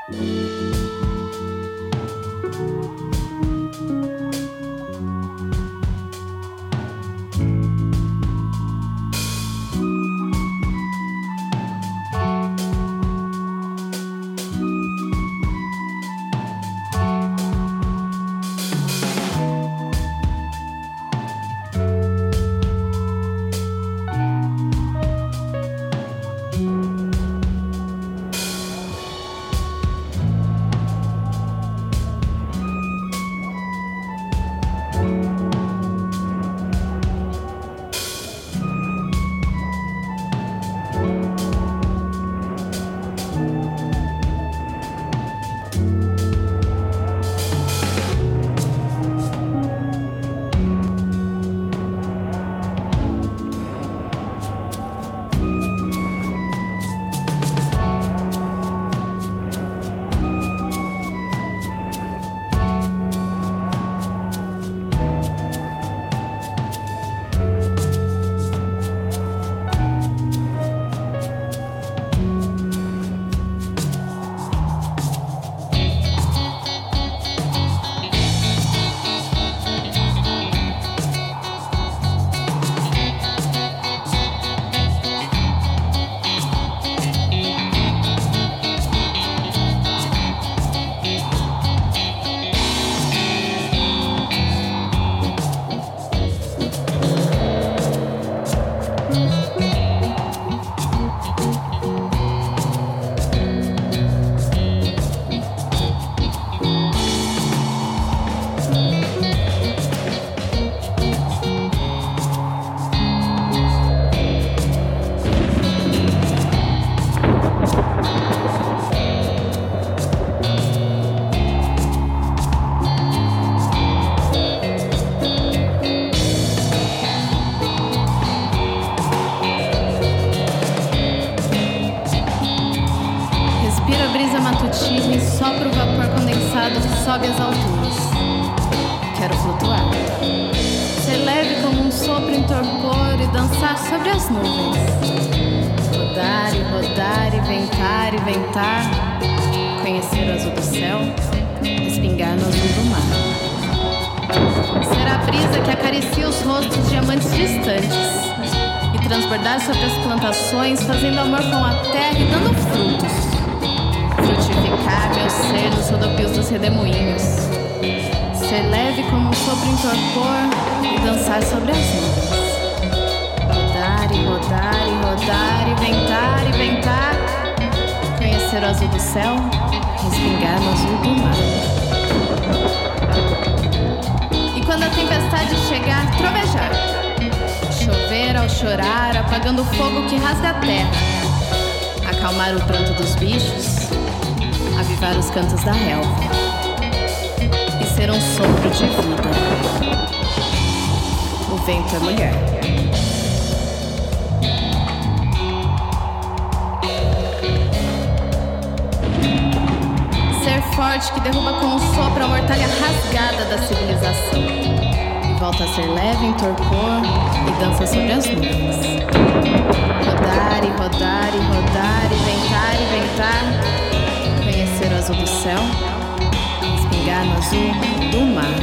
matutina e sopra o vapor condensado que sobe às alturas. Quero flutuar, ser leve como um sopro em torpor e dançar sobre as nuvens. Rodar e rodar e ventar e ventar, conhecer o azul do céu, respingar no azul do mar. Ser a brisa que acaricia os rostos de amantes distantes e transbordar sobre as plantações, fazendo amor com a terra e dando frutos. Frutificar meu ser nos rodopios dos redemoinhos. Ser leve como um sopro em torpor e dançar sobre as nuvens. Rodar e rodar e rodar e ventar e ventar, conhecer o azul do céu, respingar no azul do mar. E quando a tempestade chegar, trovejar. Chover ao chorar, apagando o fogo que rasga a terra. Acalmar o pranto dos bichos, avivar os cantos da relva. E ser um sopro de vida. O vento é mulher. Ser forte que derruba com um sopro a mortalha rasgada da civilização. Volta a ser leve em torpor e dança sobre as nuvens. Rodar e rodar e rodar e ventar e ventar, conhecer o azul do céu, espingar no azul do mar.